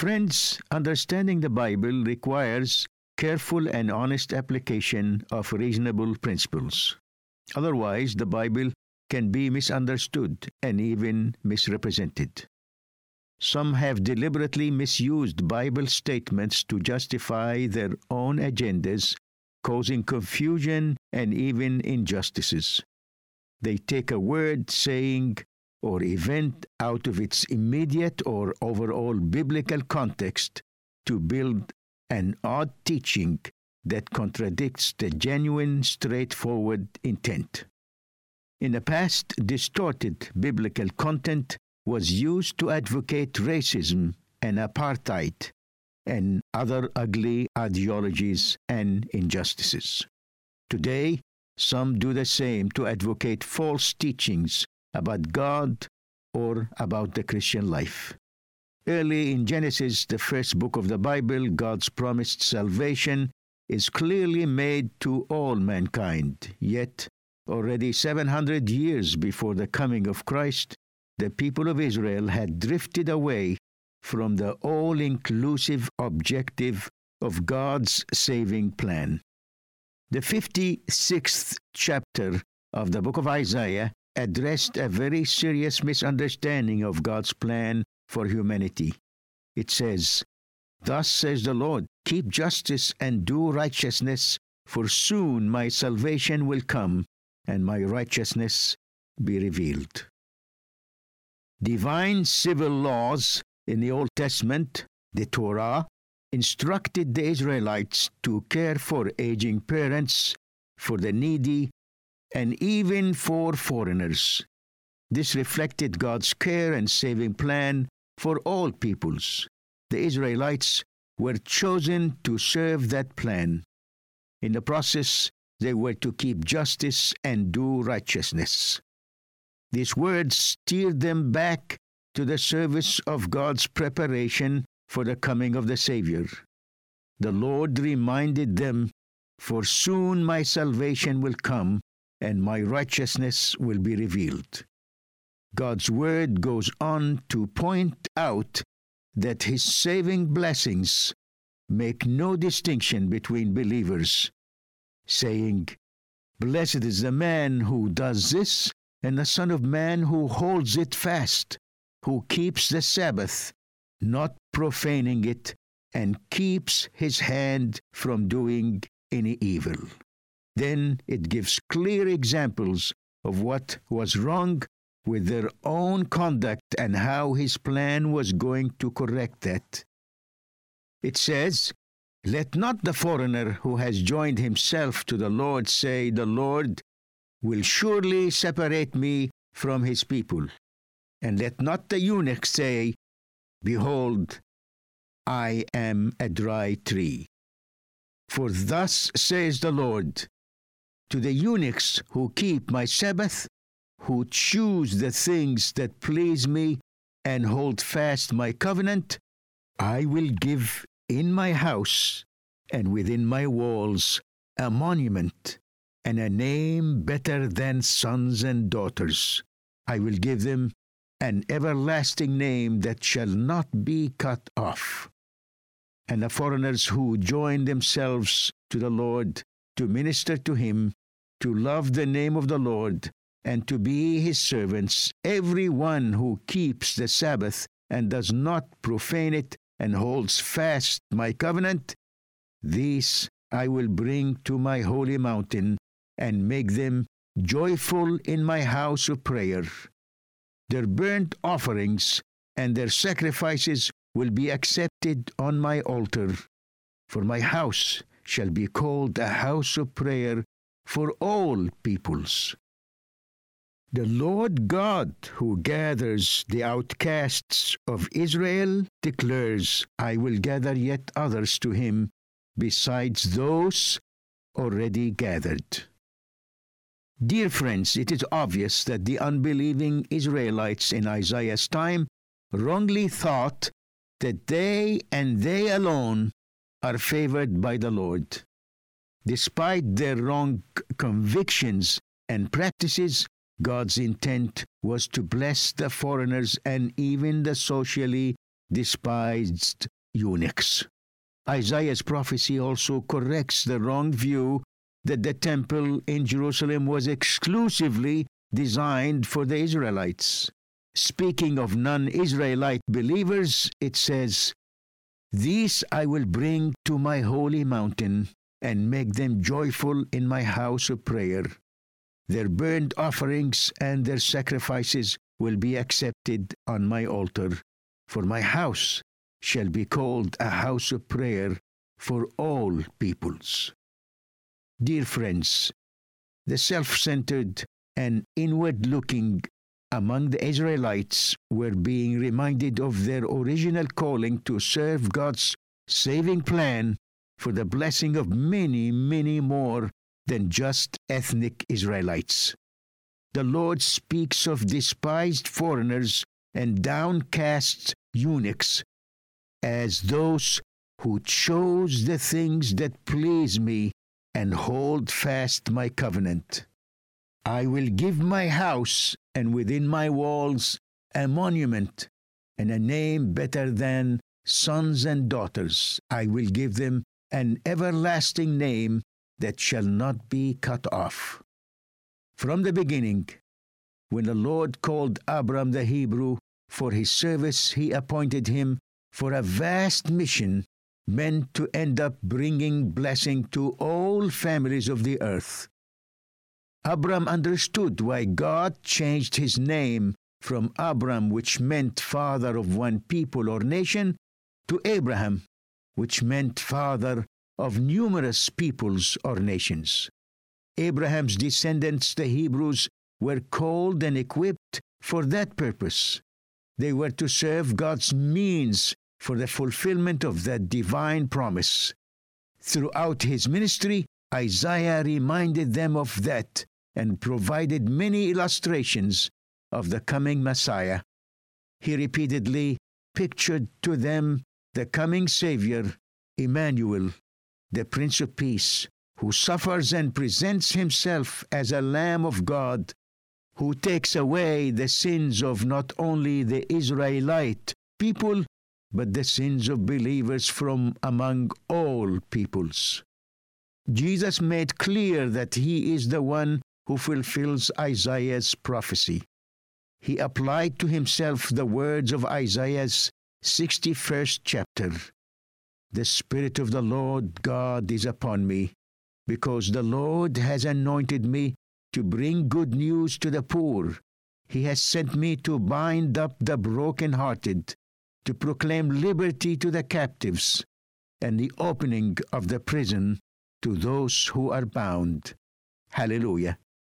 Friends, understanding the Bible requires careful and honest application of reasonable principles. Otherwise, the Bible can be misunderstood and even misrepresented. Some have deliberately misused Bible statements to justify their own agendas, causing confusion and even injustices. They take a word, saying, or event out of its immediate or overall biblical context to build an odd teaching that contradicts the genuine, straightforward intent. In the past, distorted biblical content was used to advocate racism and apartheid and other ugly ideologies and injustices. Today, some do the same to advocate false teachings about God or about the Christian life. Early in Genesis, the first book of the Bible, God's promised salvation is clearly made to all mankind. Yet, already 700 years before the coming of Christ, the people of Israel had drifted away from the all-inclusive objective of God's saving plan. The 56th chapter of the book of Isaiah addressed a very serious misunderstanding of God's plan for humanity. It says, "Thus says the Lord, keep justice and do righteousness, for soon my salvation will come and my righteousness be revealed." Divine civil laws in the Old Testament, the Torah, instructed the Israelites to care for aging parents, for the needy, and even for foreigners. This reflected God's care and saving plan for all peoples. The Israelites were chosen to serve that plan. In the process, they were to keep justice and do righteousness. These words steered them back to the service of God's preparation for the coming of the Savior. The Lord reminded them, "For soon my salvation will come, and my righteousness will be revealed." God's word goes on to point out that His saving blessings make no distinction between believers, saying, "Blessed is the man who does this, and the Son of Man who holds it fast, who keeps the Sabbath, not profaning it, and keeps his hand from doing any evil." Then it gives clear examples of what was wrong with their own conduct and how His plan was going to correct that. It says, "Let not the foreigner who has joined himself to the Lord say, 'The Lord will surely separate me from His people.' And let not the eunuch say, 'Behold, I am a dry tree.' For thus says the Lord, to the eunuchs who keep my Sabbath, who choose the things that please me and hold fast my covenant, I will give in my house and within my walls a monument and a name better than sons and daughters. I will give them an everlasting name that shall not be cut off." And the foreigners who join themselves to the Lord to minister to Him, to love the name of the Lord, and to be His servants, every one who keeps the Sabbath and does not profane it and holds fast my covenant, these I will bring to my holy mountain and make them joyful in my house of prayer. Their burnt offerings and their sacrifices will be accepted on my altar, for my house shall be called a house of prayer for all peoples. The Lord God who gathers the outcasts of Israel declares, "I will gather yet others to Him besides those already gathered." Dear friends, it is obvious that the unbelieving Israelites in Isaiah's time wrongly thought that they and they alone are favored by the Lord. Despite their wrong convictions and practices, God's intent was to bless the foreigners and even the socially despised eunuchs. Isaiah's prophecy also corrects the wrong view that the temple in Jerusalem was exclusively designed for the Israelites. Speaking of non-Israelite believers, it says, "These I will bring to my holy mountain and make them joyful in my house of prayer. Their burnt offerings and their sacrifices will be accepted on my altar, for my house shall be called a house of prayer for all peoples." Dear friends, the self-centered and inward-looking among the Israelites were being reminded of their original calling to serve God's saving plan for the blessing of many, many more than just ethnic Israelites. The Lord speaks of despised foreigners and downcast eunuchs as those who chose the things that please me and hold fast my covenant. I will give my house and within my walls a monument and a name better than sons and daughters. I will give them an everlasting name that shall not be cut off. From the beginning, when the Lord called Abram the Hebrew for his service, he appointed him for a vast mission meant to end up bringing blessing to all families of the earth. Abram understood why God changed his name from Abram, which meant father of one people or nation, to Abraham, which meant father of numerous peoples or nations. Abraham's descendants, the Hebrews, were called and equipped for that purpose. They were to serve God's means for the fulfillment of that divine promise. Throughout his ministry, Isaiah reminded them of that and provided many illustrations of the coming Messiah. He repeatedly pictured to them the coming Savior, Emmanuel, the Prince of Peace, who suffers and presents himself as a Lamb of God, who takes away the sins of not only the Israelite people, but the sins of believers from among all peoples. Jesus made clear that he is the one who fulfills Isaiah's prophecy. He applied to himself the words of Isaiah's 61st chapter. "The Spirit of the Lord God is upon me, because the Lord has anointed me to bring good news to the poor. He has sent me to bind up the brokenhearted, to proclaim liberty to the captives, and the opening of the prison to those who are bound." Hallelujah.